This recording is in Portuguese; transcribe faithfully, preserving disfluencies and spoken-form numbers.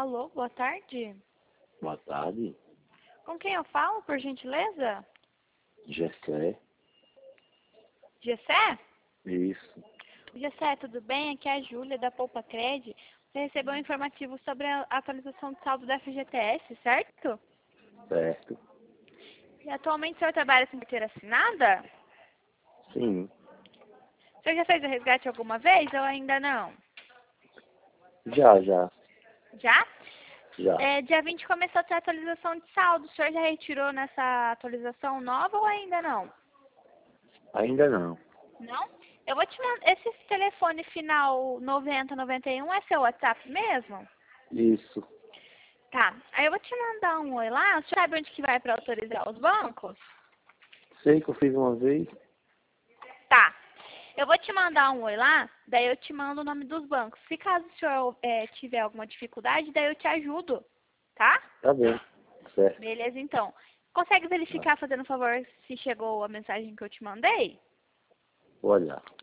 Alô, boa tarde. Boa tarde, Com quem eu falo, por gentileza? Gessé. Gessé? Isso, Gessé, tudo bem? Aqui é a Júlia, da Poupa Cred. Você recebeu um informativo sobre a atualização de saldo da F G T S, certo? certo. E atualmente o senhor trabalha sem carteira assinada? Sim, O senhor já fez o resgate alguma vez ou ainda não? já, já, Já? já. É, dia vinte começou a ter atualização de saldo. O senhor já retirou nessa atualização nova ou ainda não? Ainda não. Não? Eu vou te mandar. Esse telefone final noventa noventa e um é seu WhatsApp mesmo? Isso, Tá. Aí eu vou te mandar um oi lá. O senhor sabe onde que vai para autorizar os bancos? sei que eu fiz uma vez. Tá. Eu vou te mandar um oi lá, daí eu te mando o nome dos bancos. Se caso o senhor é, tiver alguma dificuldade, daí eu te ajudo. Tá? Tá bem, certo. Beleza, então. Consegue Tá. verificar, fazendo um favor, se chegou a mensagem que eu te mandei? Vou olhar.